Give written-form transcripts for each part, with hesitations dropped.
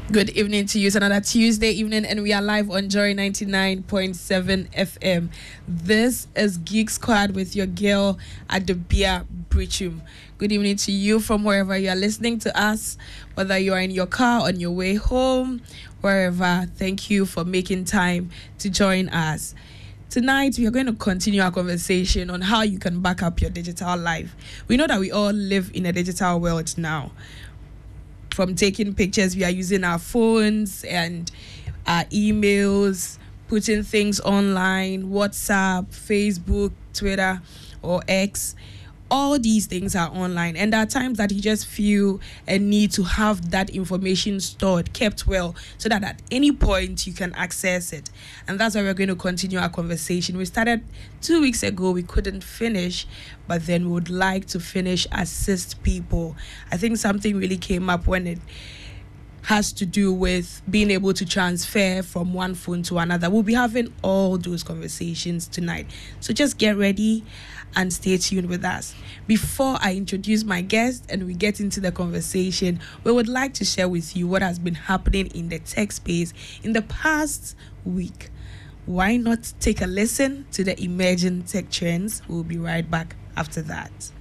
Good evening to you. It's another Tuesday evening, and we are live on Joy 99.7 FM. This is Geek Squad with your girl Adobia Brichum. Good evening to you from wherever you are listening to us, whether you are in your car, on your way home, wherever. Thank you for making time to join us. Tonight, we are going to continue our conversation on how you can back up your digital life. We know that we all live in a digital world now. From taking pictures, we are using our phones and our emails, putting things online, WhatsApp, Facebook, Twitter, or X. All these things are online, and there are times that you just feel a need to have that information stored, kept well, so that at any point you can access it. And that's why we're going to continue our conversation. We started 2 weeks ago, we couldn't finish, but then we would like to finish, assist people. I think something really came up when it has to do with being able to transfer from one phone to another. We'll be having all those conversations tonight. So just get ready and stay tuned with us. Before I introduce my guest and we get into the conversation, we would like to share with you what has been happening in the tech space in the past week. Why not take a listen to the emerging tech trends? We'll be right back after that.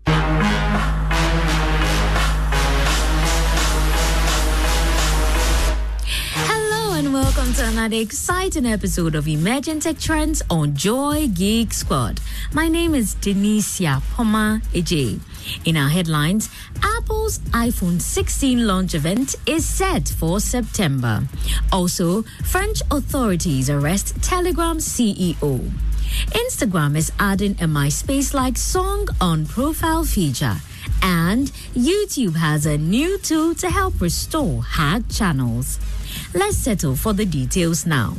And welcome to another exciting episode of Emerging Tech Trends on Joy Geek Squad. My name is Denicia Poma Eje. In our headlines, Apple's iPhone 16 launch event is set for September. Also, French authorities arrest Telegram CEO. Instagram is adding a MySpace-like song on profile feature. And YouTube has a new tool to help restore hacked channels. Let's settle for the details now.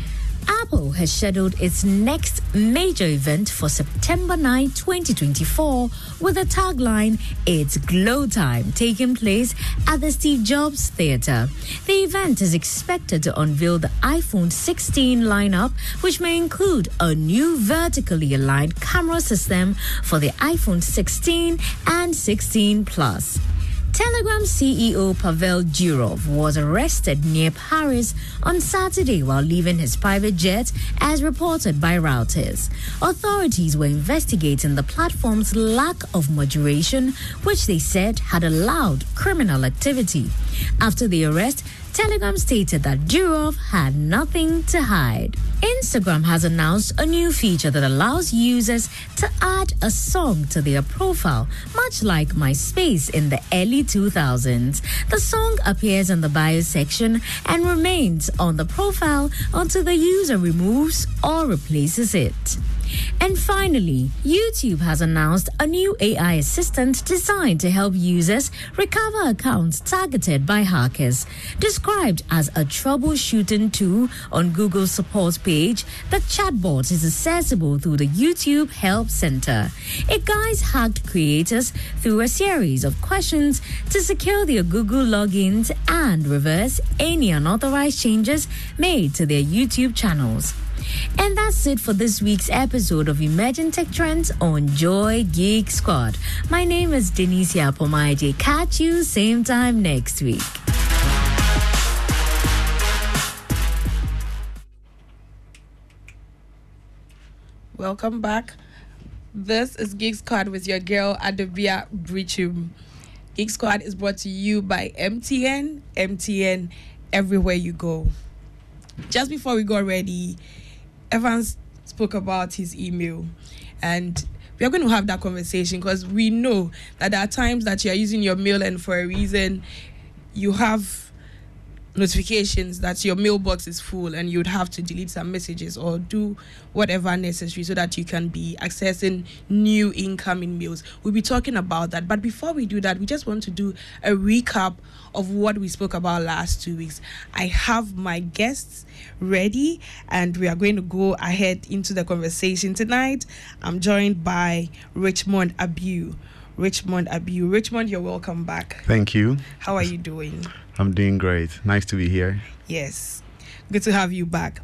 Apple has scheduled its next major event for September 9, 2024, with the tagline, "It's Glow Time," taking place at the Steve Jobs Theater. The event is expected to unveil the iPhone 16 lineup, which may include a new vertically aligned camera system for the iPhone 16 and 16 Plus. Telegram CEO Pavel Durov was arrested near Paris on Saturday while leaving his private jet, as reported by Reuters. Authorities were investigating the platform's lack of moderation, which they said had allowed criminal activity. After the arrest, Telegram stated that Durov had nothing to hide. Instagram has announced a new feature that allows users to add a song to their profile, much like MySpace in the early 2000s. The song appears in the bio section and remains on the profile until the user removes or replaces it. And finally, YouTube has announced a new AI assistant designed to help users recover accounts targeted by hackers. Described as a troubleshooting tool on Google's support page, the chatbot is accessible through the YouTube Help Center. It guides hacked creators through a series of questions to secure their Google logins and reverse any unauthorized changes made to their YouTube channels. And that's it for this week's episode of Emerging Tech Trends on Joy Geek Squad. My name is Denicia Pomaide. Catch you same time next week. Welcome back. This is Geek Squad with your girl Adobia Brichum. Geek Squad is brought to you by MTN. MTN, everywhere you go. Just before we got ready, Evans spoke about his email, and we are going to have that conversation because we know that there are times that you are using your mail and for a reason you have notifications that your mailbox is full and you'd have to delete some messages or do whatever necessary so that you can be accessing new incoming mails. We'll be talking about that. But before we do that, we just want to do a recap of what we spoke about last 2 weeks. I have my guests ready and we are going to go ahead into the conversation tonight. I'm joined by Richmond Abiu. Richmond, you're welcome back. Thank you. How are you doing? I'm doing great. Nice to be here. Yes. Good to have you back.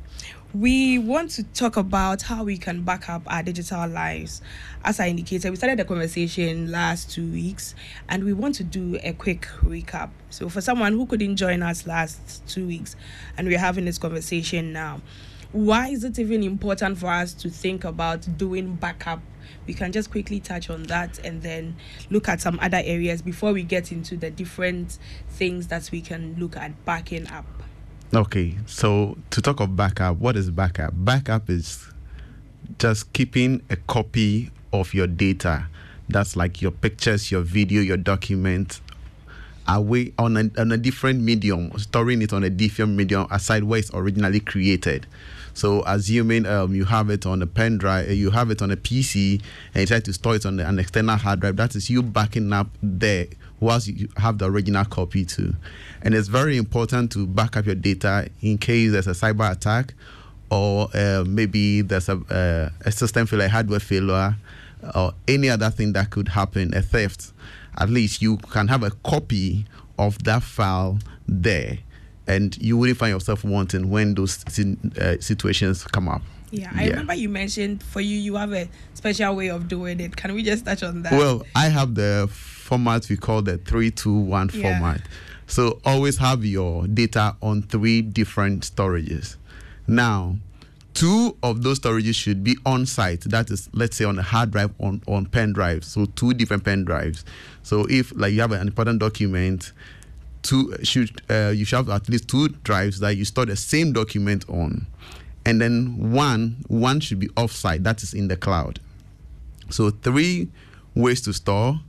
we want to talk about how we can back up our digital lives. As I indicated, we started the conversation last 2 weeks, and we want to do a quick recap. So for someone who couldn't join us last 2 weeks, and we're having this conversation now, why is it even important for us to think about doing backup? We can just quickly touch on that and then look at some other areas before we get into the different things that we can look at backing up. Okay, so to talk of backup, what is backup? Backup is just keeping a copy of your data. That's like your pictures, your video, your document, away on a different medium, storing it on a different medium aside where it's originally created. So assuming you have it on a pen drive, you have it on a PC, and you try to store it on an external hard drive, that is you backing up there whilst you have the original copy too. And it's very important to back up your data in case there's a cyber attack, or maybe there's a system failure, a hardware failure, or any other thing that could happen, a theft. At least you can have a copy of that file there, and you wouldn't find yourself wanting when those situations come up. Yeah, I remember you mentioned for you have a special way of doing it. Can we just touch on that? Well, I have the format we call the 3-2-1 format. So always have your data on 3 different storages. Now, 2 of those storages should be on site. That is, let's say, on a hard drive, on pen drive. So 2 different pen drives. So if like you have an important document, you should have at least 2 drives that you store the same document on, and then one should be off-site. That is in the cloud. So 3 ways to store: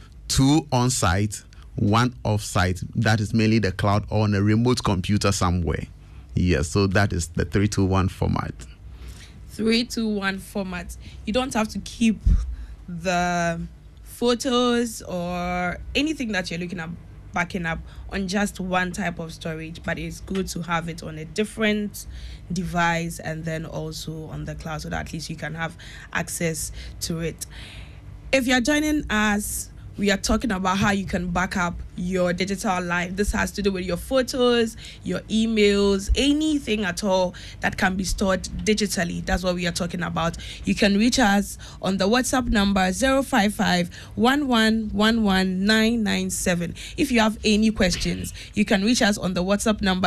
2 on-site, 1 off-site. That is mainly the cloud or on a remote computer somewhere. Yes, so that is the 3-2-1 format. 3-2-1 format. You don't have to keep the photos or anything that you're looking at backing up on just one type of storage, but it's good to have it on a different device and then also on the cloud, so that at least you can have access to it. If you're joining us, we are talking about how you can back up your digital life. This has to do with your photos, your emails, anything at all that can be stored digitally. That's what we are talking about. You can reach us on the WhatsApp number 055-1111-997. If you have any questions, you can reach us on the WhatsApp number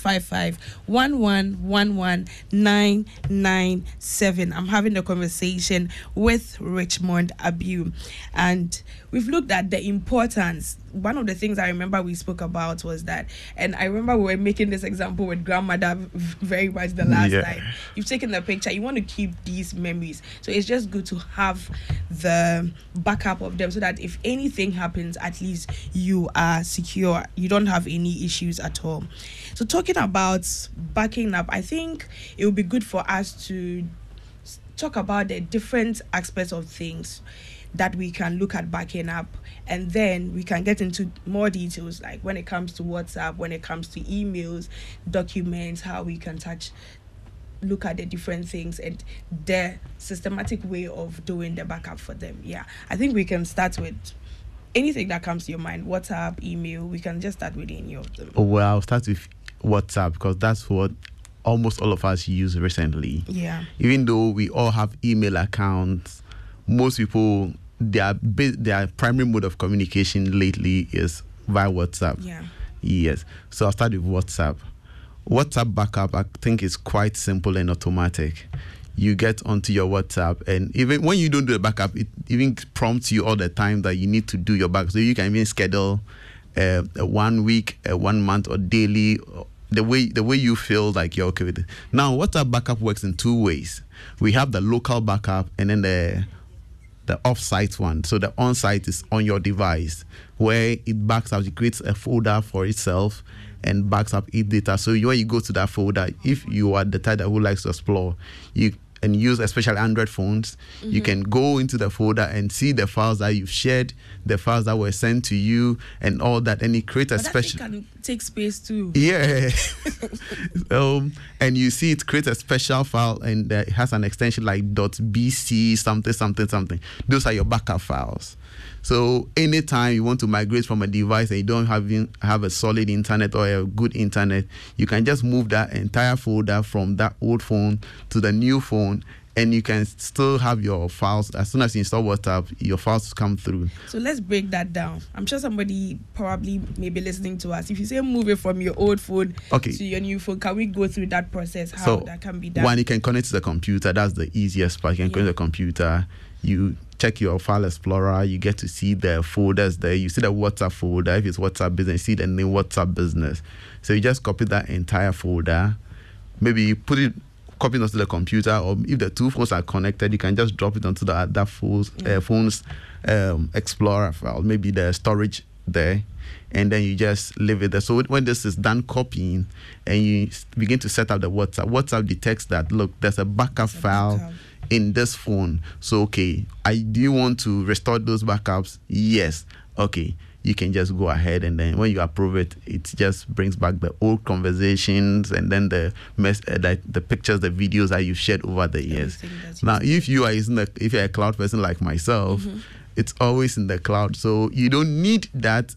055-1111-997. I'm having a conversation with Richmond Abiu, and we've looked at the importance. One of the things I remember we spoke about was that, and I remember we were making this example with grandmother very much the last time. You've taken the picture, you want to keep these memories. So it's just good to have the backup of them so that if anything happens, at least you are secure. You don't have any issues at all. So talking about backing up, I think it would be good for us to talk about the different aspects of things that we can look at backing up, and then we can get into more details, like when it comes to WhatsApp, when it comes to emails, documents, how we can look at the different things and the systematic way of doing the backup for them. I think we can start with anything that comes to your mind. WhatsApp, email, we can just start with any of them. Well, I'll start with WhatsApp because that's what almost all of us use recently. Even though we all have email accounts, most people, their primary mode of communication lately is via WhatsApp. Yes. So I'll start with WhatsApp. WhatsApp backup, I think, is quite simple and automatic. You get onto your WhatsApp, and even when you don't do a backup, it even prompts you all the time that you need to do your backup. So you can even schedule a 1 week, a 1 month, or daily, the way you feel like you're okay with it. Now, WhatsApp backup works in 2 ways. We have the local backup and then the off-site one. So the on-site is on your device, where it backs up. It creates a folder for itself and backs up its data. So when you go to that folder, if you are the type who likes to explore, and use especially Android phones, you can go into the folder and see the files that you've shared, the files that were sent to you, and all that. And it creates a special. Can takes space too. Yeah. And you see it creates a special file, and it has an extension like .bc something. Those are your backup files. So anytime you want to migrate from a device and you don't have a solid internet or a good internet, you can just move that entire folder from that old phone to the new phone, and you can still have your files. As soon as you install WhatsApp, your files come through. So let's break that down. I'm sure somebody probably may be listening to us. If you say move it from your old phone to your new phone, can we go through that process, how that can be done? One, you can connect to the computer. That's the easiest part. You can connect to the computer. You check your file explorer. You get to see the folders there. You see the WhatsApp folder. If it's WhatsApp business, you see the name WhatsApp business. So you just copy that entire folder. Maybe you copy it onto the computer, or if the two phones are connected, you can just drop it onto that phone's explorer file, maybe the storage there, and then you just leave it there. So when this is done copying and you begin to set up the WhatsApp detects that, look, there's a backup file in this phone. So, okay, do you want to restore those backups? Yes. Okay. You can just go ahead, and then when you approve it, it just brings back the old conversations and then the pictures, the videos that you've shared over the years. Now, if you're a cloud person like myself, it's always in the cloud, so you don't need that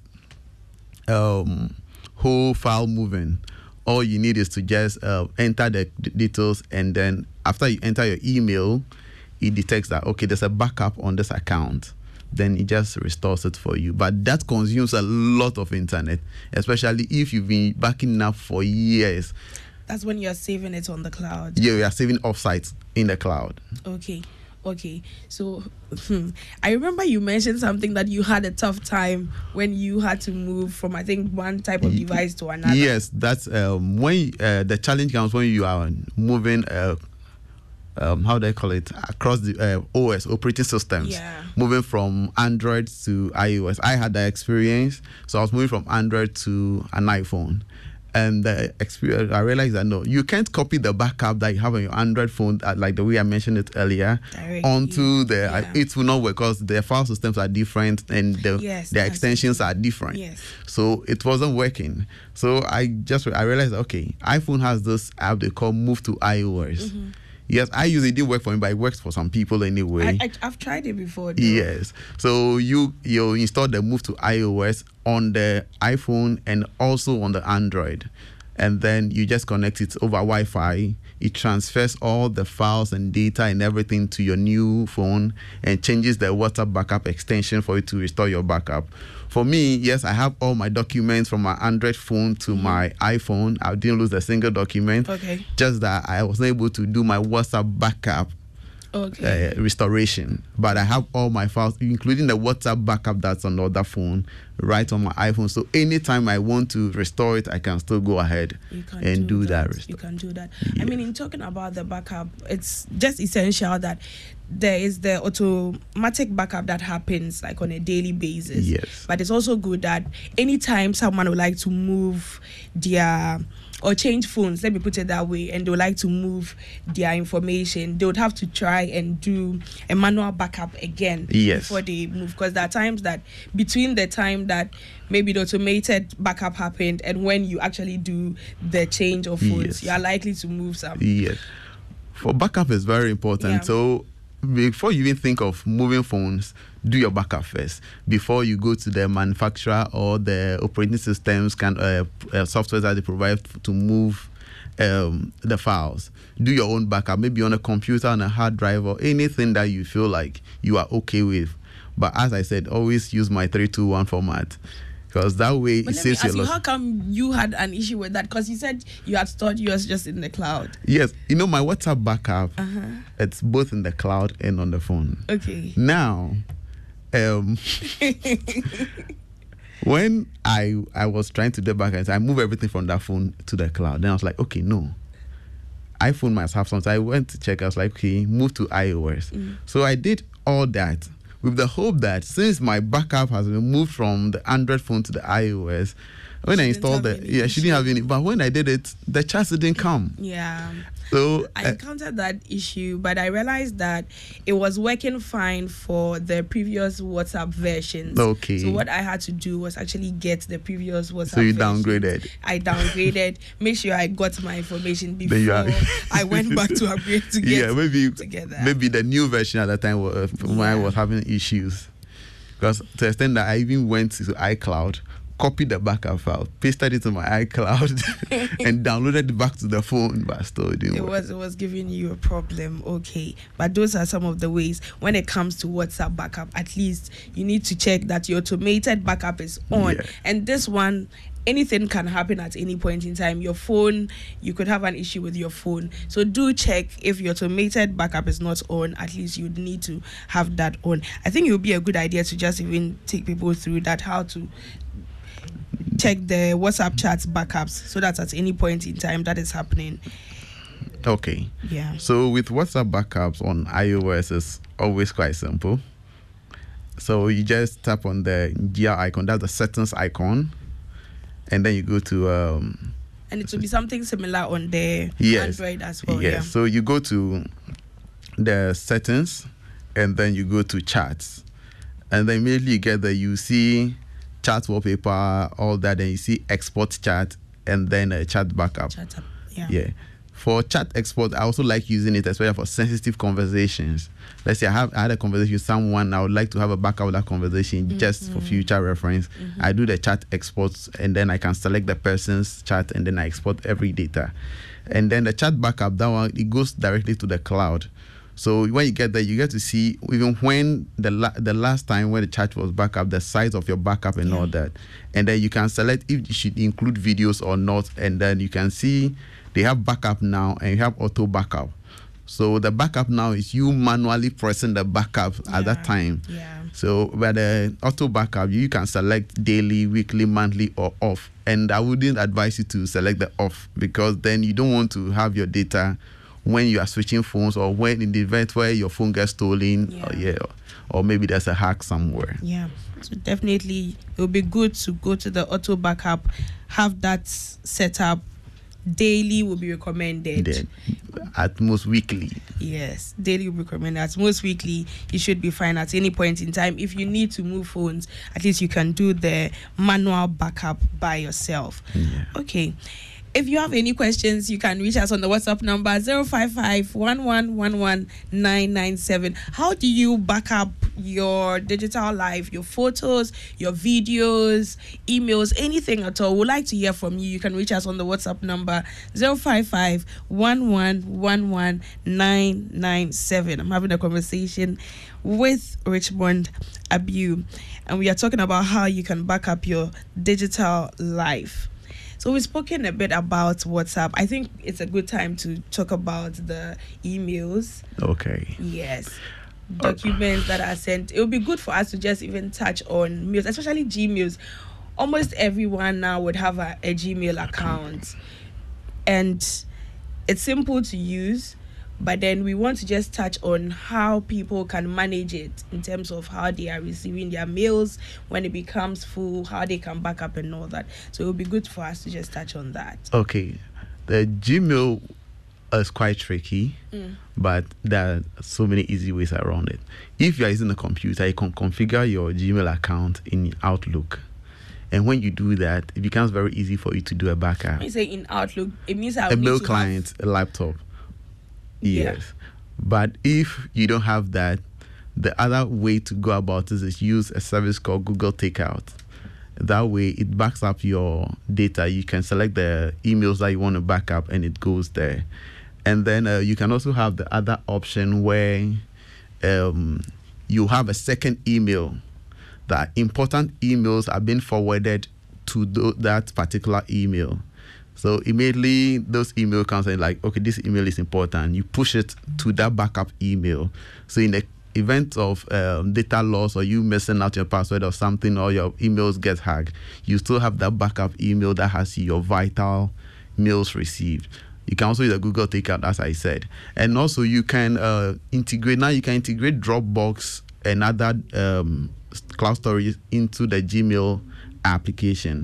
whole file moving. All you need is to just enter the details, and then after you enter your email, it detects that, okay, there's a backup on this account. Then it just restores it for you. But that consumes a lot of internet, especially if you've been backing up for years. That's when you're saving it on the cloud. Yeah, we are saving offsites in the cloud. Okay. So I remember you mentioned something that you had a tough time when you had to move from, I think, one type of device to another. Yes, that's when the challenge comes when you are moving how do I call it, across the OS operating systems, moving from Android to iOS. I had that experience, so I was moving from Android to an iPhone, and the experience, I realized that no, you can't copy the backup that you have on your Android phone, like the way I mentioned it earlier, onto it will not work because their file systems are different and their extensions are different. So it wasn't working. So I realized, okay, iPhone has this app they call Move to iOS. Yes, I use it. It didn't work for me, but it works for some people anyway. I've tried it before, though. Yes. So you install the Move to iOS on the iPhone and also on the Android. And then you just connect it over Wi-Fi. It transfers all the files and data and everything to your new phone and changes the WhatsApp backup extension for you to restore your backup. For me, yes, I have all my documents from my Android phone to my iPhone. I didn't lose a single document. Okay. Just that I was not able to do my WhatsApp backup restoration. But I have all my files, including the WhatsApp backup that's on the other phone, right on my iPhone. So anytime I want to restore it, I can still go ahead and do that. You can do that. Yeah. I mean, in talking about the backup, it's just essential that there is the automatic backup that happens like on a daily basis. Yes. But it's also good that anytime someone would like to move or change phones, let me put it that way, and they would like to move their information, they would have to try and do a manual backup again before they move. Because there are times that between the time that maybe the automated backup happened and when you actually do the change of phones, you are likely to move some. Yes. For backup is very important. So before you even think of moving phones, do your backup first before you go to the manufacturer or the operating systems software that they provide to move the files. Do your own backup, maybe on a computer, on a hard drive, or anything that you feel like you are okay with. But as I said, always use my 321 format. Because that way it saves you a lot. How come you had an issue with that? Because you said you had stored yours just in the cloud. Yes. My WhatsApp backup, it's both in the cloud and on the phone. Okay. Now, when I was trying to do backup, I moved everything from that phone to the cloud. Then I was like, okay, no. iPhone must have something. So I went to check. I was like, okay, move to iOS. So I did all that with the hope that since my backup has been moved from the Android phone to the iOS, When I installed it, she didn't have any. But when I did it, the chats didn't come. Yeah. So I encountered that issue, but I realized that it was working fine for the previous WhatsApp versions. Okay. So what I had to do was actually get the previous WhatsApp. So you versions. downgraded. I downgraded. Make sure I got my information before I went back to upgrade to get together. Maybe the new version at that time when I was having issues, because to the extent that I even went to iCloud, copied the backup file, pasted it to my iCloud, and downloaded it back to the phone, but still it didn't work. It was giving you a problem. Okay, but those are some of the ways. When it comes to WhatsApp backup, at least you need to check that your automated backup is on. Yeah. And this one, anything can happen at any point in time. Your phone, you could have an issue with your phone. So do check if your automated backup is not on. At least you'd need to have that on. I think it would be a good idea to just even take people through that, how to check the WhatsApp chats backups, so that at any point in time that is happening. Okay. Yeah. So with WhatsApp backups on iOS, it's always quite simple. So you just tap on the gear icon, that's the settings icon, and then you go to and it will be something similar on the Android as well. Yes. Yeah. So you go to the settings, and then you go to chats, and then immediately you get there, you see chat wallpaper, all that, and you see export chat, and then a chat backup. Yeah. For chat export, I also like using it, especially for sensitive conversations. Let's say I had a conversation with someone, I would like to have a backup of that conversation just for future reference. I do the chat exports, and then I can select the person's chat, and then I export every data. And then the chat backup, that one, it goes directly to the cloud. So when you get there, you get to see even when the last time when the chat was backup, the size of your backup and all that. And then you can select if you should include videos or not. And then you can see they have backup now and you have auto backup. So the backup now is you manually pressing the backup at that time. Yeah. So by the auto backup, you can select daily, weekly, monthly, or off. And I wouldn't advise you to select the off, because then you don't want to have your data when you are switching phones, or when in the event where your phone gets stolen, or maybe there's a hack somewhere. Yeah. So definitely it would be good to go to the auto backup, have that set up. Daily will be recommended. At most weekly. Yes, daily will be recommended. At most weekly, you should be fine at any point in time. If you need to move phones, at least you can do the manual backup by yourself. Yeah. Okay. If you have any questions, you can reach us on the WhatsApp number 055-1111-997. How do you back up your digital life, your photos, your videos, emails, anything at all? We'd like to hear from you. You can reach us on the WhatsApp number 055-1111-997. I'm having a conversation with Richmond Abiu, and we are talking about how you can back up your digital life. So we've spoken a bit about WhatsApp. I think it's a good time to talk about the emails. Okay. Yes. Documents that are sent. It would be good for us to just even touch on mails, especially Gmails. Almost everyone now would have a Gmail account. And it's simple to use, but then we want to just touch on how people can manage it in terms of how they are receiving their mails when it becomes full, how they can back up and all that. So it would be good for us to just touch on that. Okay. The Gmail is quite tricky, but there are so many easy ways around it. If you are using a computer, you can configure your Gmail account in Outlook. And when you do that, it becomes very easy for you to do a backup. When you say in Outlook, it means a mail client, a laptop. Yes. But if you don't have that, the other way to go about this is use a service called Google Takeout. That way it backs up your data. You can select the emails that you want to back up and it goes there. And then you can also have the other option where you have a second email. That important emails are being forwarded to that particular email. So immediately those email comes and like, okay, this email is important. You push it to that backup email. So in the event of data loss or you messing out your password or something, or your emails get hacked, you still have that backup email that has your vital mails received. You can also use a Google Takeout, as I said. And also you can integrate Dropbox and other cloud storage into the Gmail application.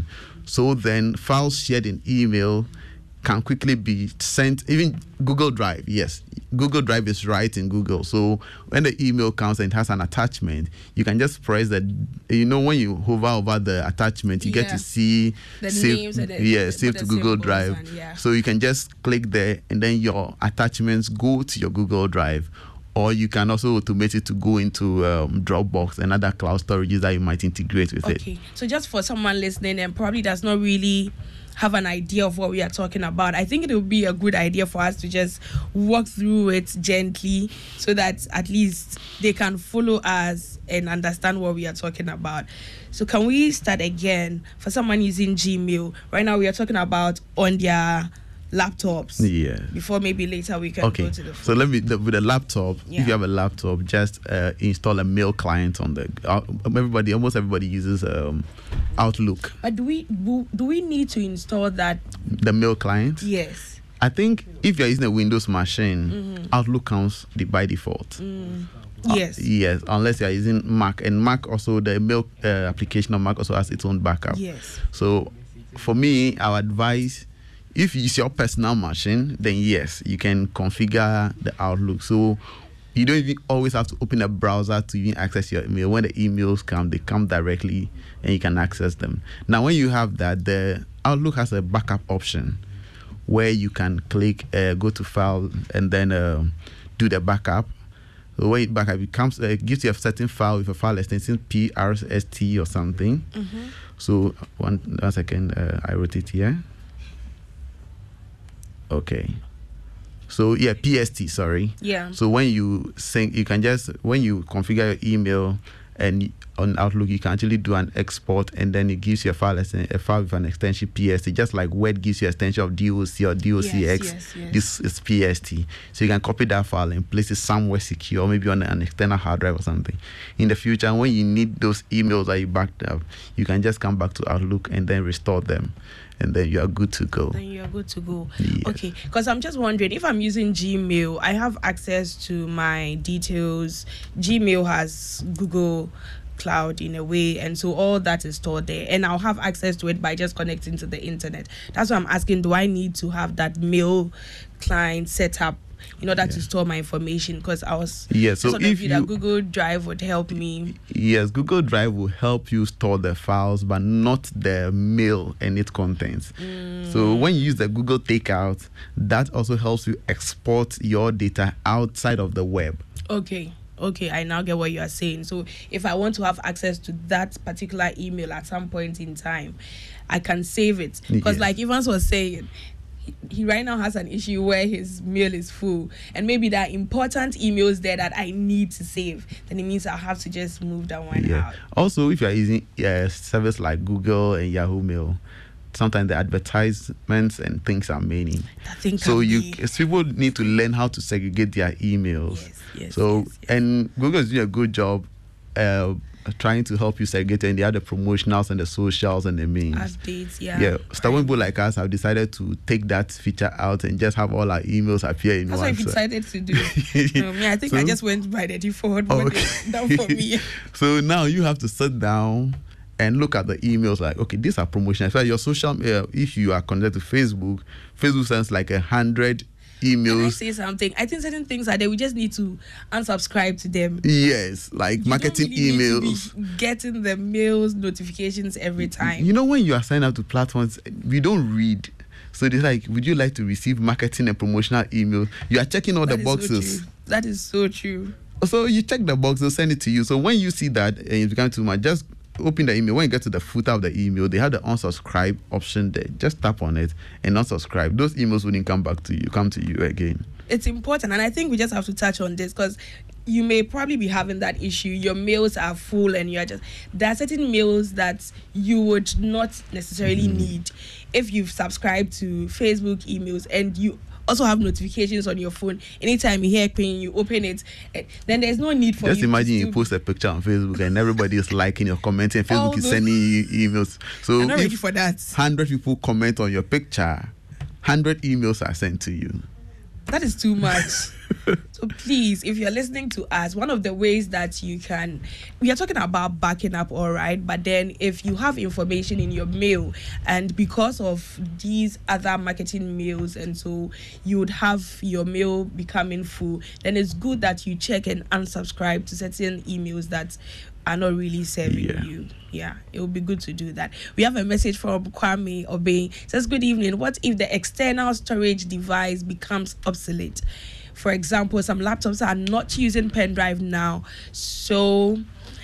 So then files shared in email can quickly be sent, even Google Drive. Yes, Google Drive is right in Google. So when the email comes and it has an attachment, you can just press that. When you hover over the attachment, you get to see the names and save to Google Drive. So you can just click there, and then your attachments go to your Google Drive. Or you can also automate it to go into Dropbox and other cloud storages that you might integrate with it. Okay, so just for someone listening and probably does not really have an idea of what we are talking about, I think it would be a good idea for us to just walk through it gently so that at least they can follow us and understand what we are talking about. So can we start again? For someone using Gmail, right now we are talking about on their laptops. Yeah. Before maybe later we can go to the phone. So with a laptop, if you have a laptop, just install a mail client on the. Almost everybody uses Outlook. But do we need to install that? The mail client? Yes. I think if you're using a Windows machine, Outlook comes by default. Yes. Yes, unless you're using Mac, and Mac also, the mail application of Mac also has its own backup. Yes. So for me, I would advise, if you use your personal machine, then yes, you can configure the Outlook. So you don't even always have to open a browser to even access your email. When the emails come, they come directly and you can access them. Now, when you have that, the Outlook has a backup option where you can click, go to file, and then do the backup. So when it backup, it gives you a certain file with a file extension PRST or something. So one second, I wrote it here. Okay. So yeah, PST, sorry. Yeah. So when you when you configure your email and on Outlook, you can actually do an export, and then it gives you a file with an extension PST, just like Word gives you an extension of DOC or DOCX. Yes. This is PST. So you can copy that file and place it somewhere secure, maybe on an external hard drive or something. In the future, when you need those emails that you backed up, you can just come back to Outlook and then restore them. And then you are good to go. Yes. Okay, because I'm just wondering, if I'm using Gmail, I have access to my details. Gmail has Google Cloud in a way, and so all that is stored there, and I'll have access to it by just connecting to the internet. That's why I'm asking, do I need to have that mail client set up in order to store my information? Because I was so if that Google Drive would help me. Yes, Google Drive will help you store the files, but not the mail and its contents. So when you use the Google Takeout, that also helps you export your data outside of the web. Okay, I now get what you are saying. So if I want to have access to that particular email at some point in time, I can save it. Because like Evans was saying, he right now has an issue where his mail is full, and maybe there are important emails there that I need to save. Then it means I'll have to just move that one out. Also, if you're using a service like Google and Yahoo Mail, sometimes the advertisements and things are many. People need to learn how to segregate their emails. Yes. And Google is doing a good job trying to help you segregate, and they have the promotionals and the socials and the memes. Updates, Stubborn people like us have decided to take that feature out and just have all our emails appear in one. That's what I've decided to do. I think I just went by the default. Down for me. So now you have to sit down and look at the emails like, okay, these are promotions. So your social media, if you are connected to Facebook sends like 100 emails. Can I say something? I think certain things are there. We just need to unsubscribe to them. Yes, like marketing emails. Need to be getting the mails notifications every time. When you are signing up to platforms, we don't read. So they're like, would you like to receive marketing and promotional emails? You are checking all the boxes. That is so true. So you check the box, they'll send it to you. So when you see that and it becomes too much, just open the email. When you get to the footer of the email, they have the unsubscribe option there. Just tap on it and unsubscribe. Those emails wouldn't come to you again. It's important, and I think we just have to touch on this because you may probably be having that issue. Your mails are full, and there are certain mails that you would not necessarily need if you've subscribed to Facebook emails, and you also have notifications on your phone. Anytime you hear ping, you open it, then there's no need for just imagine you post a picture on Facebook and everybody is liking or commenting, and Facebook is sending you emails. So I'm not ready for that. 100 people comment on your picture, 100 emails are sent to you. That is too much. So please, if you're listening to us, one of the ways that we are talking about backing up, all right, but then if you have information in your mail and because of these other marketing mails, and so you would have your mail becoming full, then it's good that you check and unsubscribe to certain emails that are not really serving you. Yeah, it would be good to do that. We have a message from Kwame Obey. It says, good evening. What if the external storage device becomes obsolete? For example, some laptops are not using pen drive now. So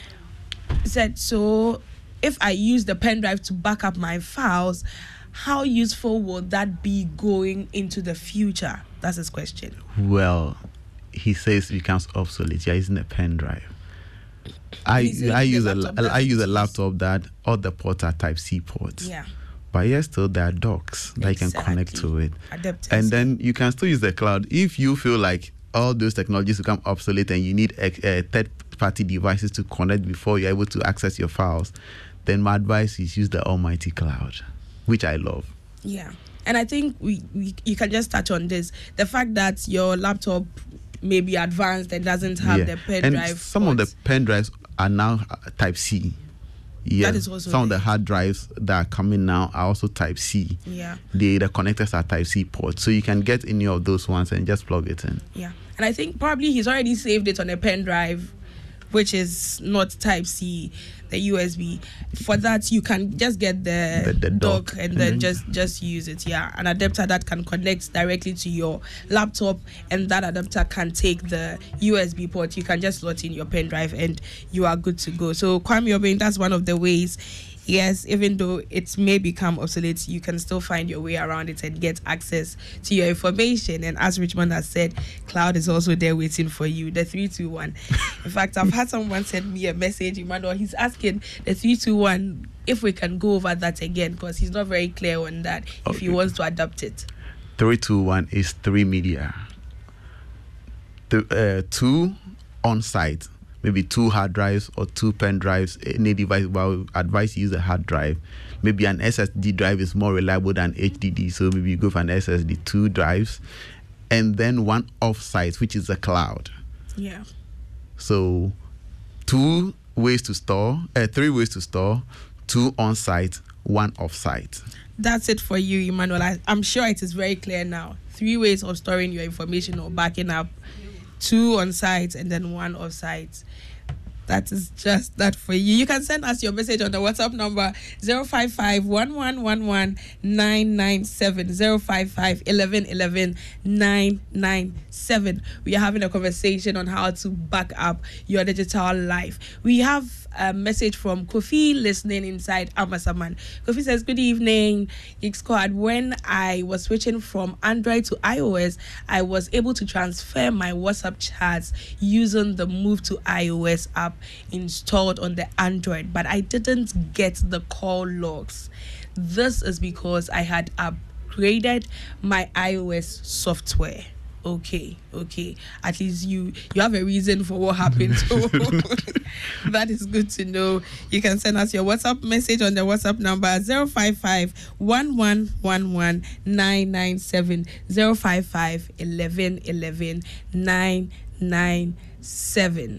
if I use the pen drive to back up my files, how useful will that be going into the future? That's his question. Well, he says it becomes obsolete. You're using a pen drive. I use a laptop that all the ports are Type-C ports. Yeah. But yes, still there are docks that you can connect to it. Adapters. And then you can still use the cloud. If you feel like all those technologies become obsolete and you need third-party devices to connect before you're able to access your files, then my advice is use the almighty cloud, which I love. Yeah. And I think you can just touch on this. The fact that your laptop may be advanced and doesn't have the pen drive. And some of the pen drives are now Type-C. Yeah, that is also some of the hard drives that are coming now are also Type-C. Yeah. The connectors are Type-C ports. So you can get any of those ones and just plug it in. Yeah. And I think probably he's already saved it on a pen drive, which is not Type-C, the USB. For that, you can just get the dock and then just use it. Yeah, an adapter that can connect directly to your laptop, and that adapter can take the USB port. You can just slot in your pen drive and you are good to go. So Kwame Obeng, that's one of the ways. Yes, even though it may become obsolete, you can still find your way around it and get access to your information. And as Richmond has said, cloud is also there waiting for you. The 321. In fact, I've had someone send me a message, Emmanuel. He's asking the 321 if we can go over that again, because he's not very clear on that. If he wants to adapt it. 321 is 3 media. 2 on site. Maybe 2 hard drives or 2 pen drives, any device. Well, advise you use a hard drive. Maybe an SSD drive is more reliable than HDD, so maybe you go for an SSD, 2 drives, and then 1 off-site, which is the cloud. Yeah. So 3 ways to store, 2 on-site, 1 off-site. That's it for you, Emmanuel. I'm sure it is very clear now. 3 ways of storing your information or backing up. 2 on site and then 1 off site. That is just that for you. You can send us your message on the WhatsApp number 055-1111-997, 055-1111-997. We are having a conversation on how to back up your digital life. We have a message from Kofi listening inside Amasaman. Kofi says, good evening, Geek Squad. When I was switching from Android to iOS, I was able to transfer my WhatsApp chats using the Move to iOS app installed on the Android, but I didn't get the call logs. This is because I had upgraded my iOS software. Okay. At least you have a reason for what happened. So that is good to know. You can send us your WhatsApp message on the WhatsApp number 055-1111-997, 055-1111-997.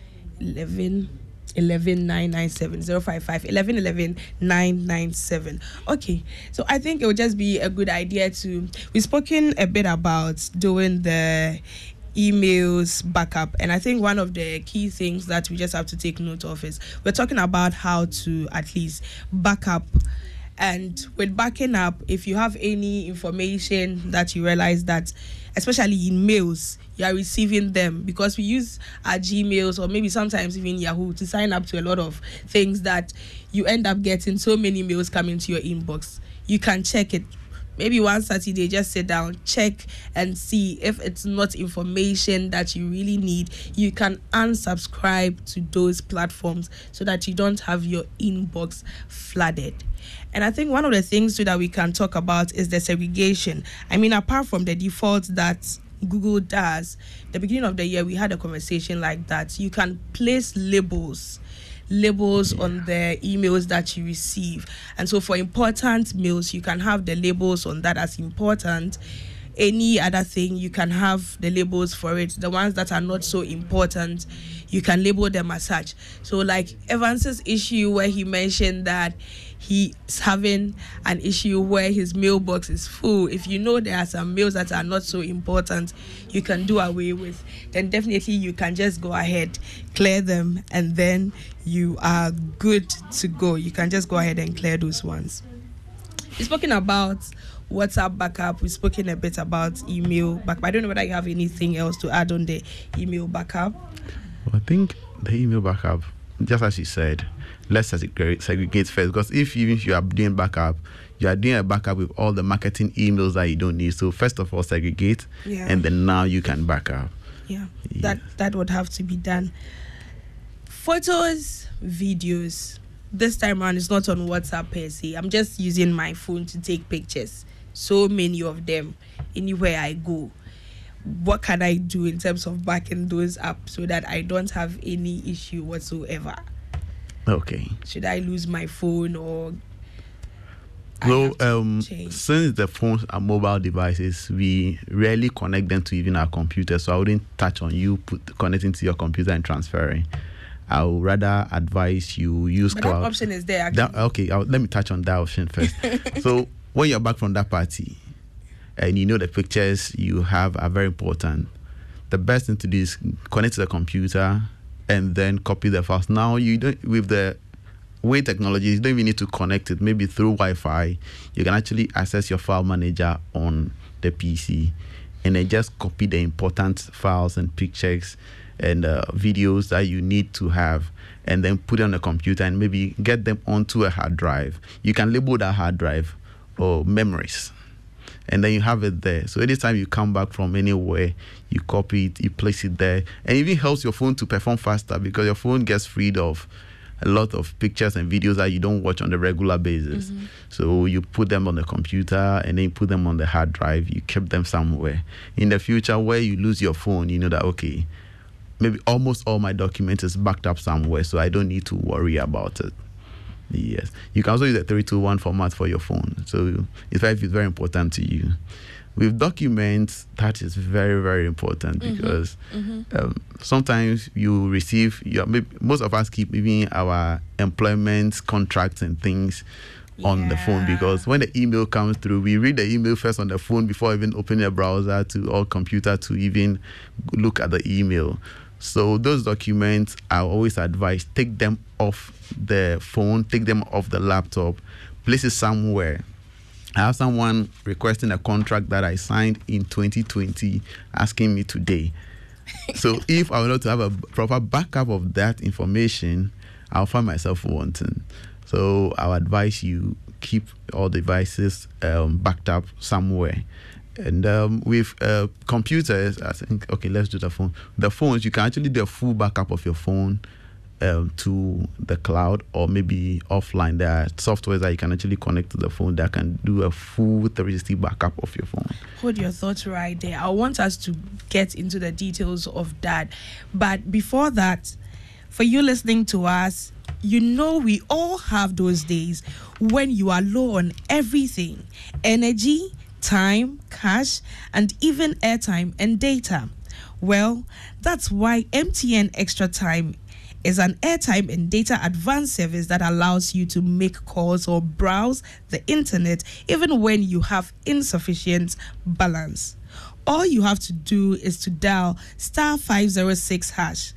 055-1111-997. Okay, so I think it would just be a good idea we've spoken a bit about doing the emails backup, and I think one of the key things that we just have to take note of is we're talking about how to at least back up. And with backing up, if you have any information that you realize that, especially in mails, you are receiving them, because we use our Gmails or maybe sometimes even Yahoo to sign up to a lot of things that you end up getting so many mails coming to your inbox. You can check it. Maybe one Saturday, just sit down, check and see if it's not information that you really need. You can unsubscribe to those platforms so that you don't have your inbox flooded. And I think one of the things too that we can talk about is the segregation. I mean, apart from the default that Google does, the beginning of the year we had a conversation like that. You can place labels on the emails that you receive, and so for important mails you can have the labels on that as important. any other thing, you can have the labels for it. The ones that are not so important, you can label them as such. So like Evans's issue where he mentioned that he's having an issue where his mailbox is full. If you know there are some mails that are not so important, you can do away with, then definitely you can just go ahead, clear them, and then you are good to go. You can just go ahead and clear those ones. We've spoken about WhatsApp backup. We've spoken a bit about email backup. I don't know whether you have anything else to add on the email backup. Well, I think the email backup, just as you said, let's segregate first, because even if you are doing backup, you are doing a backup with all the marketing emails that you don't need. So first of all, segregate, and then now you can backup. Yeah, that would have to be done. Photos, videos. This time around, it's not on WhatsApp per se. I'm just using my phone to take pictures. So many of them, anywhere I go. What can I do in terms of backing those up so that I don't have any issue whatsoever? Okay. Should I lose my phone or? So, since the phones are mobile devices, we rarely connect them to even our computer. So I wouldn't touch on you connecting to your computer and transferring. I would rather advise you use cloud. That option is there. Okay, let me touch on that option first. So when you're back from that party, and you know the pictures you have are very important, the best thing to do is connect to the computer and then copy the files. Now you don't, with the way technology, you don't even need to connect it. Maybe through Wi-Fi, you can actually access your file manager on the PC, and then just copy the important files and pictures and videos that you need to have, and then put it on the computer and maybe get them onto a hard drive. You can label that hard drive or memories, and then you have it there. So anytime you come back from anywhere, you copy it, you place it there, and it even helps your phone to perform faster because your phone gets freed of a lot of pictures and videos that you don't watch on a regular basis. Mm-hmm. So you put them on the computer and then you put them on the hard drive. You keep them somewhere. In the future, where you lose your phone, you know that, okay, maybe almost all my documents is backed up somewhere, so I don't need to worry about it. Yes. You can also use the 321 format for your phone. So it's very important to you. With documents, that is very, very important because sometimes you receive, most of us keep even our employment contracts and things on the phone, because when the email comes through, we read the email first on the phone before even opening a browser or computer to even look at the email. So those documents, I always advise, take them off the phone, take them off the laptop, place it somewhere. I have someone requesting a contract that I signed in 2020 asking me today. So if I were not to have a proper backup of that information, I'll find myself wanting. So I'll advise you keep all devices backed up somewhere. And with computers, I think, okay, let's do the phone. The phones, you can actually do a full backup of your phone to the cloud, or maybe offline. There are softwares that you can actually connect to the phone that can do a full 360 backup of your phone. Hold your thoughts right there. I want us to get into the details of that. But before that, for you listening to us, you know we all have those days when you are low on everything: energy, time, cash, and even airtime and data. Well, that's why MTN Extra Time is an airtime and data advanced service that allows you to make calls or browse the internet even when you have insufficient balance. All you have to do is to dial *506#,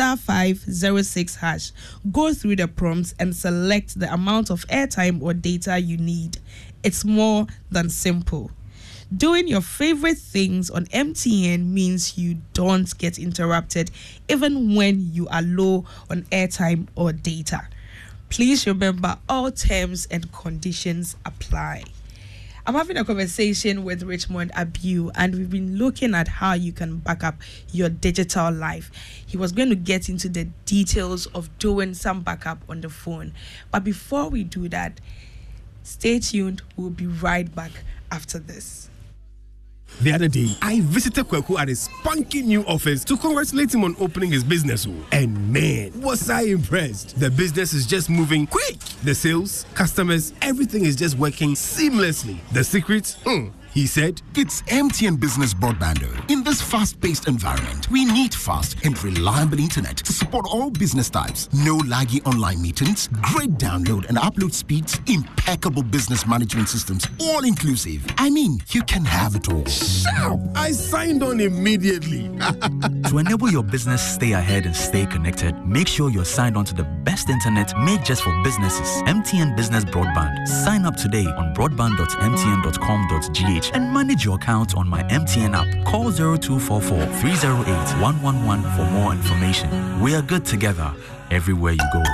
*506#, go through the prompts and select the amount of airtime or data you need. It's more than simple. Doing your favorite things on MTN means you don't get interrupted even when you are low on airtime or data. Please remember, all terms and conditions apply. I'm having a conversation with Richmond Abiu, and we've been looking at how you can back up your digital life. He was going to get into the details of doing some backup on the phone. But before we do that, stay tuned. We'll be right back after this. The other day, I visited Kweku at his spunky new office to congratulate him on opening his business. And man, was I impressed. The business is just moving quick. The sales, customers, everything is just working seamlessly. The secret? He said, "It's MTN Business Broadband. In this fast-paced environment, we need fast and reliable internet to support all business types. No laggy online meetings, great download and upload speeds, impeccable business management systems, all inclusive. I mean, you can have it all." "Sharp! I signed on immediately." To enable your business stay ahead and stay connected, make sure you're signed on to the best internet made just for businesses. MTN Business Broadband. Sign up today on broadband.mtn.com.gh and manage your account on my MTN app. Call 0244 308 111 for more information. We are good together everywhere you go.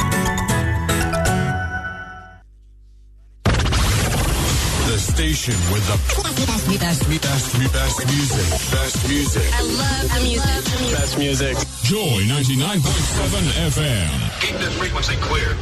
The station with the best music. Best music. I love the music. Best music. Joy 99.7 FM. Keep this frequency clear.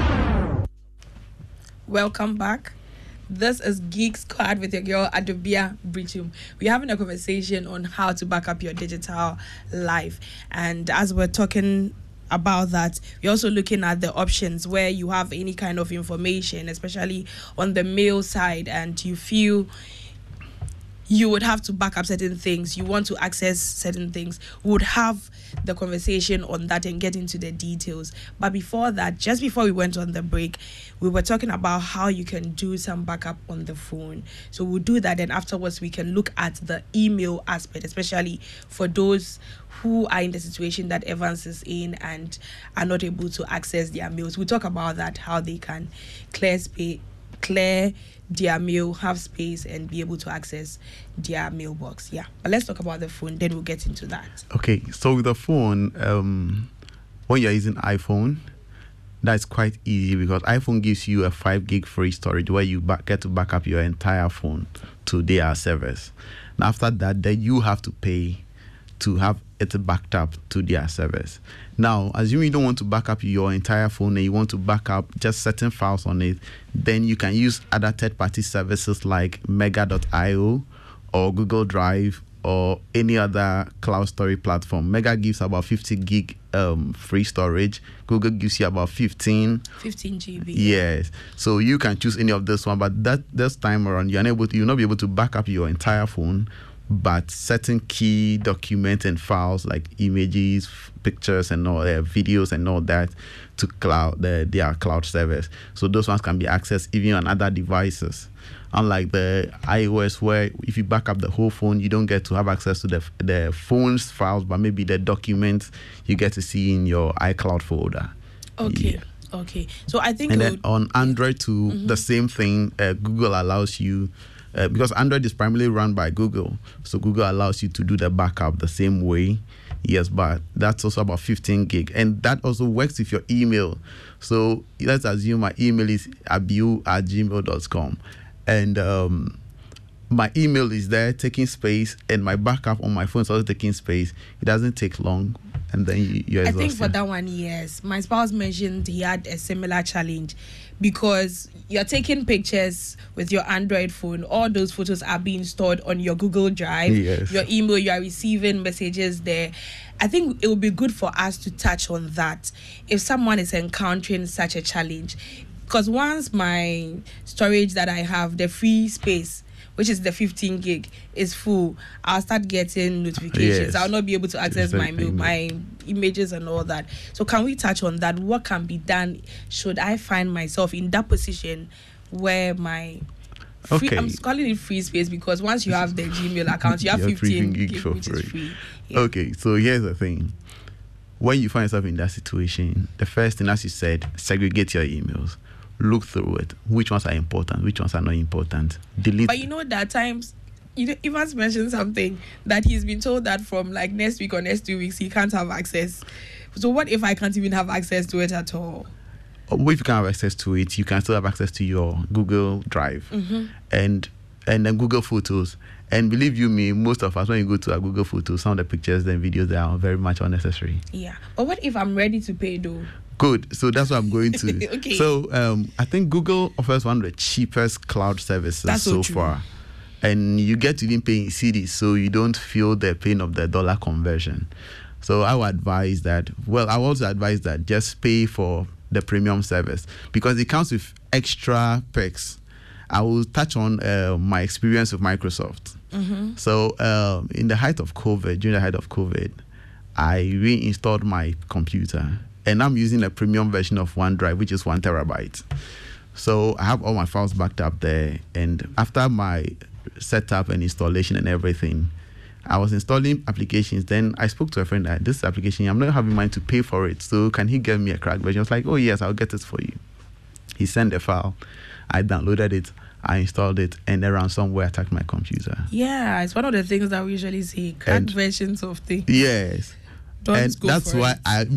Welcome back. This is Geek Squad with your girl Adobia Brichum. We're having a conversation on how to back up your digital life. And as we're talking about that, we're also looking at the options where you have any kind of information, especially on the mail side, and you feel you would have to back up certain things, you want to access certain things, we would have the conversation on that and get into the details. But before that, just before we went on the break, we were talking about how you can do some backup on the phone. So we'll do that, and afterwards we can look at the email aspect, especially for those who are in the situation that Evans is in and are not able to access their mails. We'll talk about that, how they can clear their mail, have space, and be able to access their mailbox. Yeah, but let's talk about the phone, then we'll get into that. Okay, so with the phone, when you're using iPhone, that's quite easy because iPhone gives you a 5 gig free storage where you get to back up your entire phone to their servers. And after that, then you have to pay to have it backed up to their servers. Now, assuming you don't want to back up your entire phone and you want to back up just certain files on it, then you can use other third-party services like Mega.io or Google Drive or any other cloud storage platform. Mega gives about 50 gig free storage. Google gives you about 15 GB. Yes. So you can choose any of this one, but this time around, you'll not be able to back up your entire phone, but certain key documents and files like images, pictures, and all videos and all that to their cloud servers. So those ones can be accessed even on other devices. Unlike the iOS, where if you back up the whole phone, you don't get to have access to the phone's files, but maybe the documents you get to see in your iCloud folder. Okay. Yeah. Okay. So I think. And then on Android too, the same thing. Google allows you. Because Android is primarily run by Google, so Google allows you to do the backup the same way. Yes, but that's also about 15 gig. And that also works with your email. So let's assume my email is abiu@gmail.com. And my email is there taking space, and my backup on my phone is also taking space. It doesn't take long. And then you're exhausted. I think for that one, yes. My spouse mentioned he had a similar challenge because you're taking pictures with your Android phone. All those photos are being stored on your Google Drive. Yes. Your email, you are receiving messages there. I think it would be good for us to touch on that if someone is encountering such a challenge. Because once my storage that I have, the free space, which is the 15 gig, is full, I'll start getting notifications. Yes. I'll not be able to access my mail, my images and all that. So can we touch on that? What can be done should I find myself in that position where my free, I'm calling it free space because once you have the Gmail account, you have 15 gig for which is free. Yeah. Okay, so here's the thing. When you find yourself in that situation, the first thing, as you said, segregate your emails. Look through it. Which ones are important? Which ones are not important? Delete. But there are times, Evans mentioned something that he's been told that from like next week or next 2 weeks he can't have access. So what if I can't even have access to it at all? If you can't have access to it, you can still have access to your Google Drive and then Google Photos. And believe you me, most of us, when you go to our Google Photos, some of the pictures and videos, they are very much unnecessary. Yeah. But what if I'm ready to pay though? Good. So that's what I'm going to. Okay. So I think Google offers one of the cheapest cloud services so far. And you get to even pay in cedis, so you don't feel the pain of the dollar conversion. So I would advise that, I would also advise that just pay for the premium service because it comes with extra perks. I will touch on my experience with Microsoft. So in the height of COVID, during the height of COVID, I reinstalled my computer, and I'm using a premium version of OneDrive, which is 1 terabyte. So I have all my files backed up there, and after my setup and installation and everything, I was installing applications. Then I spoke to a friend that this application, I'm not having mind to pay for it, so can he give me a cracked version? I was like, oh yes, I'll get it for you. He sent a file, I downloaded it, I installed it, and the ransomware attacked my computer. Yeah, it's one of the things that we usually see, cracked versions of things. Yes. And that's why I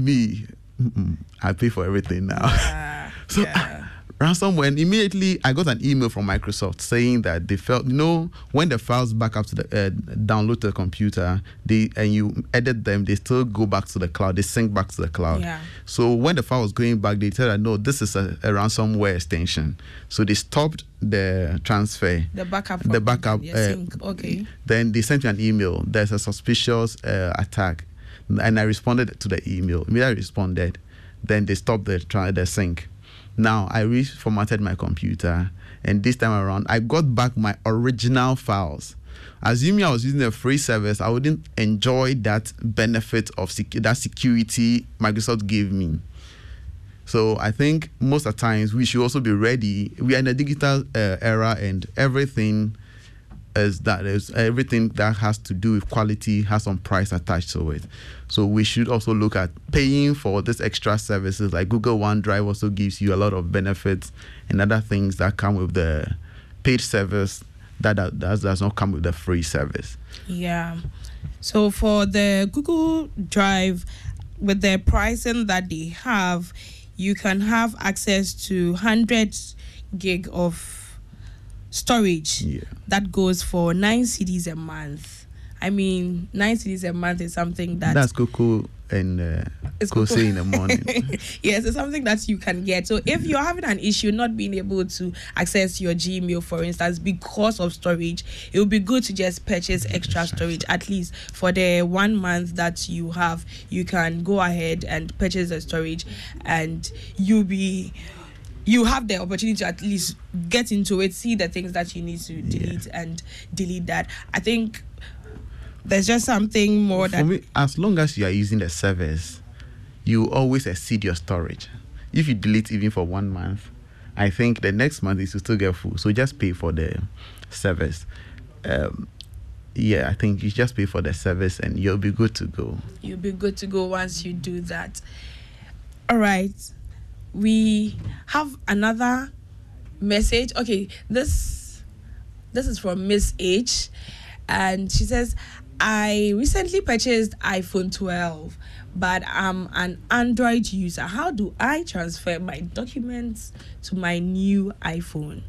pay for everything now. Yeah, so ransomware, and immediately I got an email from Microsoft saying that they felt, when the files back up to the download to the computer, and you edit them, they still go back to the cloud. They sync back to the cloud. Yeah. So when the file was going back, they said, no, this is a ransomware extension. So they stopped the transfer. The backup. Okay. Then they sent me an email. There's a suspicious attack, and I responded to the email. Immediately I responded. Then they stopped the sync. Now, I reformatted my computer, and this time around, I got back my original files. Assuming I was using a free service, I wouldn't enjoy that benefit of that security Microsoft gave me. So I think most of the times we should also be ready. We are in a digital era, and everything everything that has to do with quality has some price attached to it. So we should also look at paying for this extra services. Like Google OneDrive also gives you a lot of benefits and other things that come with the paid service that does not come with the free service. Yeah. So for the Google Drive, with the pricing that they have, you can have access to 100 gig of storage. That goes for 9 cedis a month. I mean, 9 cedis a month is something that's Coco and Kose in the morning. Yes, it's something that you can get. So if you're having an issue not being able to access your Gmail, for instance, because of storage, it would be good to just purchase extra storage. At least for the 1 month that you have, you can go ahead and purchase the storage, and you have the opportunity to at least get into it, see the things that you need to delete and delete that. I think there's just something more that... For me, as long as you are using the service, you always exceed your storage. If you delete even for 1 month, I think the next month is to still get full. So just pay for the service. I think you just pay for the service and you'll be good to go. You'll be good to go once you do that. All right. We have another message. Okay, this is from Miss H, and she says, I recently purchased iPhone 12, but I'm an Android user. How do I transfer my documents to my new iPhone?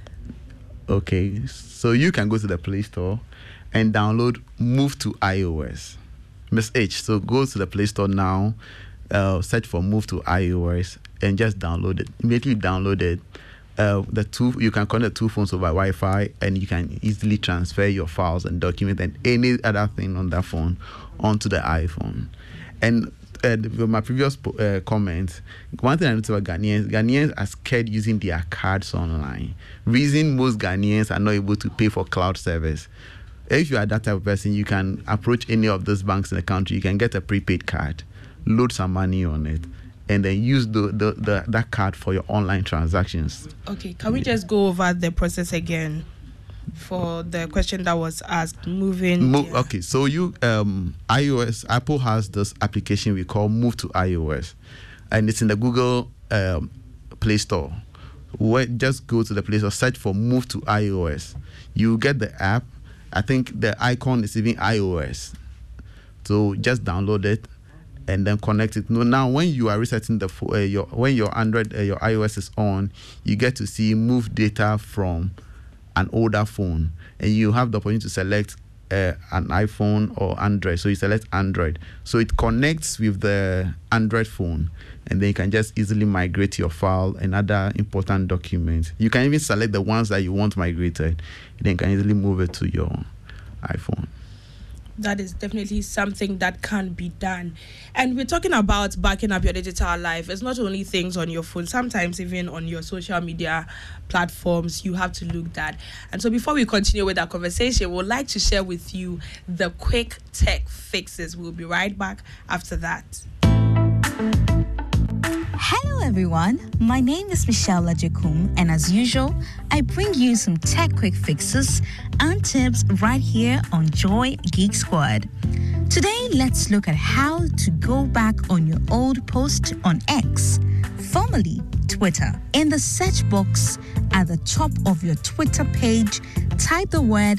Okay, so you can go to the Play Store and download Move to iOS. Miss H, so go to the Play Store now, search for Move to iOS, and just download it. Immediately download it. You can connect 2 phones over Wi-Fi, and you can easily transfer your files and documents and any other thing on that phone onto the iPhone. And with my previous comment, one thing I noticed about Ghanaians are scared using their cards online. Reason most Ghanaians are not able to pay for cloud service. If you are that type of person, you can approach any of those banks in the country. You can get a prepaid card, load some money on it, and then use that card for your online transactions. Okay, can we just go over the process again for the question that was asked? Okay, so iOS, Apple has this application we call Move to iOS, and it's in the Google Play Store. Just go to the Play Store, search for Move to iOS. You get the app. I think the icon is even iOS. So just download it and then connect it. Now, when you are resetting when your Android, your iOS is on, you get to see move data from an older phone, and you have the opportunity to select an iPhone or Android. So you select Android. So it connects with the Android phone, and then you can just easily migrate your file and other important documents. You can even select the ones that you want migrated, and then you can easily move it to your iPhone. That is definitely something that can be done. And we're talking about backing up your digital life. It's not only things on your phone, sometimes even on your social media platforms, you have to look that. And so before we continue with our conversation, we'd like to share with you the quick tech fixes. We'll be right back after that. Hello everyone, my name is Michelle Lajakum, and as usual, I bring you some tech quick fixes and tips right here on Joy Geek Squad. Today, let's look at how to go back on your old post on X, formerly Twitter. In the search box at the top of your Twitter page, type the word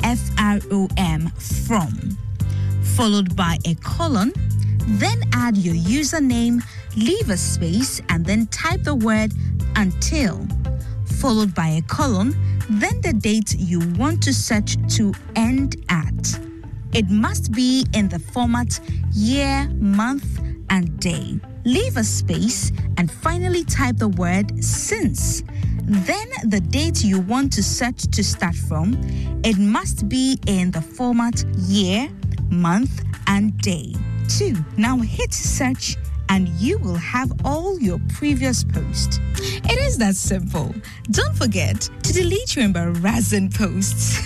FROM, followed by a colon. Then add your username, leave a space, and then type the word until, followed by a colon, then the date you want to search to end at. It must be in the format year, month, and day. Leave a space and finally type the word since. Then the date you want to search to start from. It must be in the format year, month, and day. 2. Now hit search and you will have all your previous posts. It is that simple. Don't forget to delete your embarrassing posts.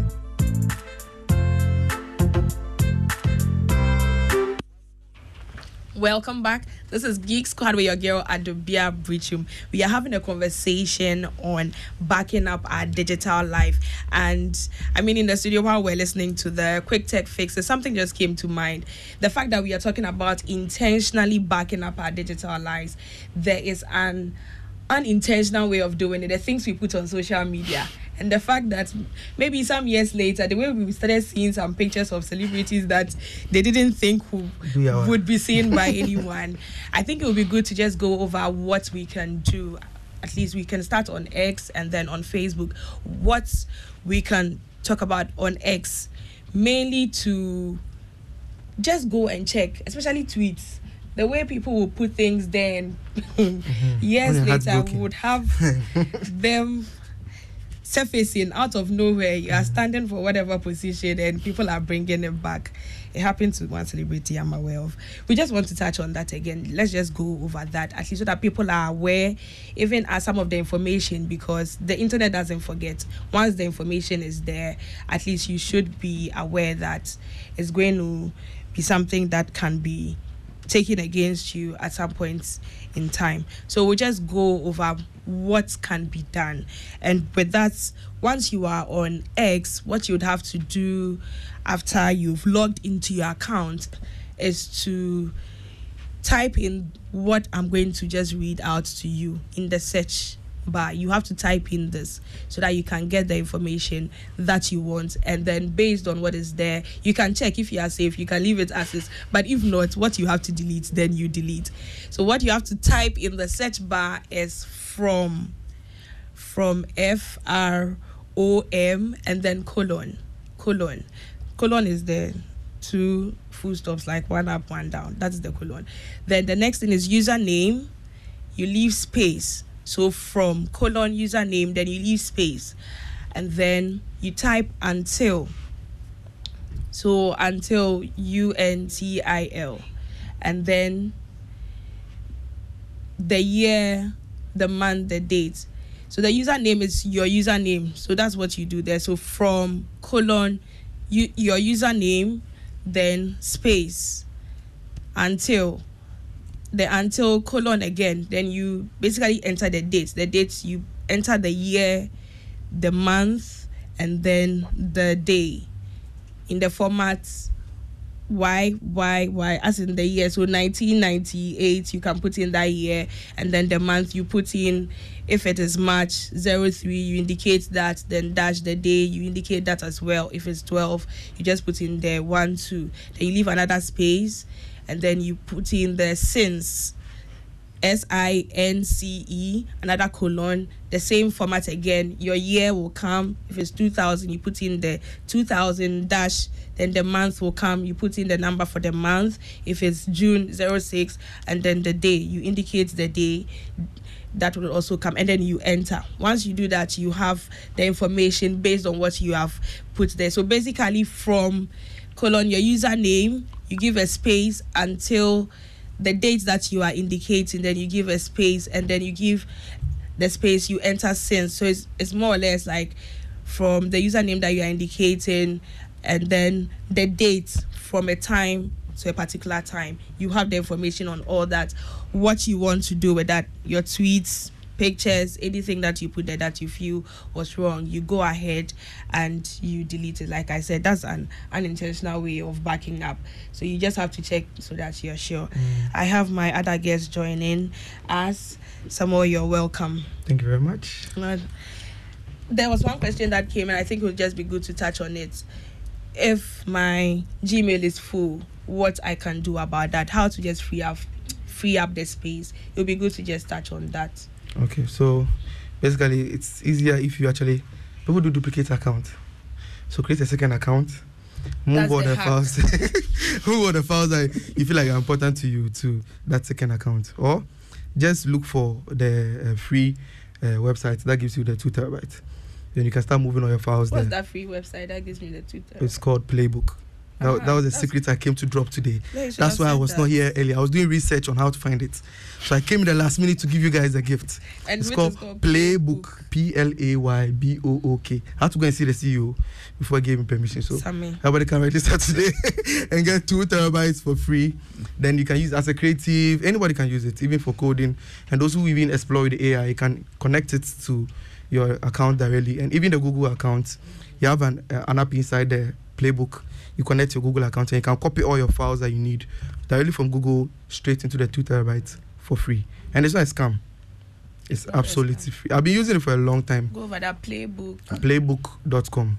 Welcome back. This is Geek Squad with your girl Adobia Brichum. We are having a conversation on backing up our digital life. And I mean, in the studio while we're listening to the quick tech fixes, something just came to mind. The fact that we are talking about intentionally backing up our digital lives. There is an unintentional way of doing it, the things we put on social media. And the fact that maybe some years later, the way we started seeing some pictures of celebrities that they didn't think would be seen by anyone. I think it would be good to just go over what we can do. At least we can start on X and then on Facebook. What we can talk about on X, mainly to just go and check, especially tweets. The way people will put things there and years later would have them surfacing out of nowhere. You are standing for whatever position and people are bringing it back. It happened to one celebrity I'm aware of. We just want to touch on that again. Let's just go over that, at least so that people are aware, even as some of the information, because the internet doesn't forget. Once the information is there, at least you should be aware that it's going to be something that can be taken against you at some point in time. So we'll just go over what can be done. And with that, once you are on X, what you would have to do after you've logged into your account is to type in what I'm going to just read out to you in the search bar. You have to type in this so that you can get the information that you want, and then based on what is there, you can check if you are safe. You can leave it as is, but if not, what you have to delete, then you delete. So what you have to type in the search bar is from FROM, and then colon is the two full stops, like one up, one down. That's the colon. Then the next thing is username. You leave space. So from colon username, then you leave space, and then you type until. So until, UNTIL, and then the year, the month, the date. So the username is your username. So that's what you do there. So from colon, your username, then space, until. The until colon again, then you basically enter the dates. The dates, you enter the year, the month, and then the day in the format Y, as in the year. So 1998, you can put in that year, and then the month you put in, if it is March 03, you indicate that, then dash the day, you indicate that as well. If it's 12, you just put in there 1, 2, then you leave another space, and then you put in the since, SINCE, another colon, the same format again. Your year will come. If it's 2000, you put in the 2000 dash, then the month will come. You put in the number for the month. If it's June 06, and then the day, you indicate the day. that will also come, and then you enter. Once you do that, you have the information based on what you have put there. So basically, from colon your username, you give a space until the date that you are indicating, then you give a space, and then you give the space, you enter since. So it's more or less like from the username that you are indicating, and then the date from a time to a particular time. You have the information on all that, what you want to do with that, your tweets, pictures, anything that you put there that you feel was wrong, you go ahead and you delete it. Like I said, that's an unintentional way of backing up. So you just have to check so that you're sure. I have my other guests joining us. Samuel, you're welcome. Thank you very much. There was one question that came, and I think it would just be good to touch on it. If my Gmail is full, what I can do about that, how to just free up the space. It would be good to just touch on that. Okay, so basically it's easier if you actually, people do duplicate account. So create a second account, move all the files, move all the files that you feel like are important to you to that second account. Or just look for the free website that gives you the 2 terabytes. Then you can start moving all your files there. What's that free website that gives me the 2 terabytes? It's called Playbook. That was a secret I came to drop today. That's why I was not here earlier. I was doing research on how to find it. So I came in the last minute to give you guys a gift. And it's called Playbook. Playbook. I have to go and see the CEO before I gave him permission. So everybody can register today and get 2 terabytes for free. Then you can use it as a creative. Anybody can use it, even for coding. And those who even explore the AI, you can connect it to your account directly. And even the Google account, you have an app inside the Playbook. You connect your Google account and you can copy all your files that you need directly from Google straight into the 2 terabytes for free. And it's not a scam. It's absolutely free. I've been using it for a long time. Go over that Playbook. Playbook.com.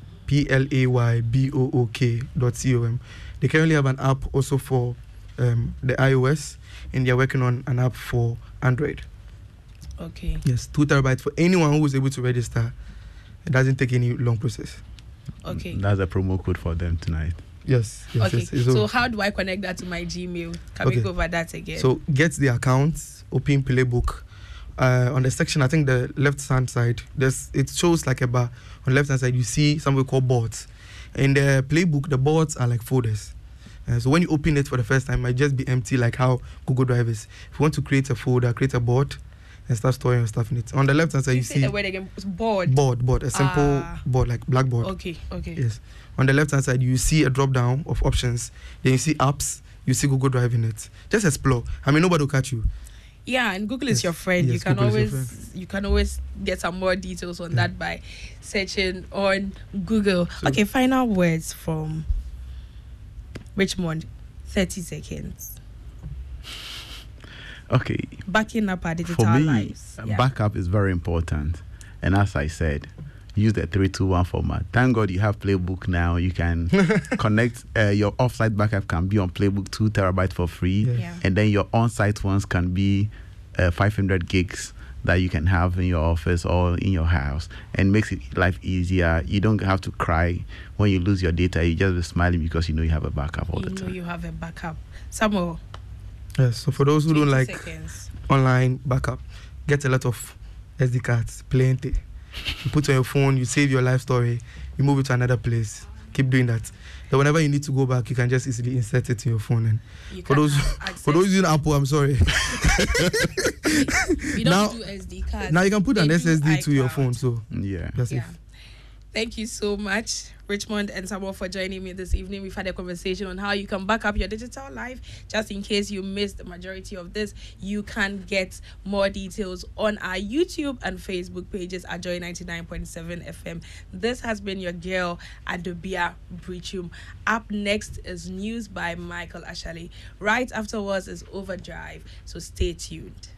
Playbook.com. They currently have an app also for the iOS, and they're working on an app for Android. Okay. Yes, 2 terabytes for anyone who is able to register. It doesn't take any long process. Okay. That's a promo code for them tonight. Yes. Okay. Yes. So how do I connect that to my Gmail? Can we go over that again? So get the account, open Playbook. On the section, I think the left-hand side, it shows like a bar. On the left-hand side, you see something called boards. In the Playbook, the boards are like folders. So when you open it for the first time, it might just be empty like how Google Drive is. If you want to create a folder, create a board, and start storing your stuff in it. On the left hand side, you see the word again. Board. Board. A simple board like Blackboard. Okay. Yes. On the left hand side, you see a drop down of options. Then you see apps. You see Google Drive in it. Just explore. I mean, nobody will catch you. Yeah, and Google is your friend. Yes, you can always get some more details on that by searching on Google. So, okay, final words from Richmond. 30 seconds. Okay. Backing up our digital For me, lives. Backup is very important. And as I said, use the 3-2-1 format. Thank God you have Playbook now. You can connect your offsite backup can be on Playbook 2 terabytes for free. Yeah. And then your on-site ones can be 500 gigs that you can have in your office or in your house, and makes it life easier. You don't have to cry when you lose your data. You just be smiling because you know you have a backup all the time. You have a backup. Samuel. Yes, so for those who don't like online backup, get a lot of SD cards, plenty. You put on your phone, you save your life story, you move it to another place. Keep doing that. So whenever you need to go back, you can just easily insert it in your phone. And for those using Apple, I'm sorry. You don't do SD cards. Now you can put an SSD to your phone. So that's it. Thank you so much, Richmond and Samuel, for joining me this evening. We've had a conversation on how you can back up your digital life. Just in case you missed the majority of this, you can get more details on our YouTube and Facebook pages at Joy 99.7 FM. This has been your girl, Adobia Brichum. Up next is news by Michael Ashali. Right afterwards is Overdrive, so stay tuned.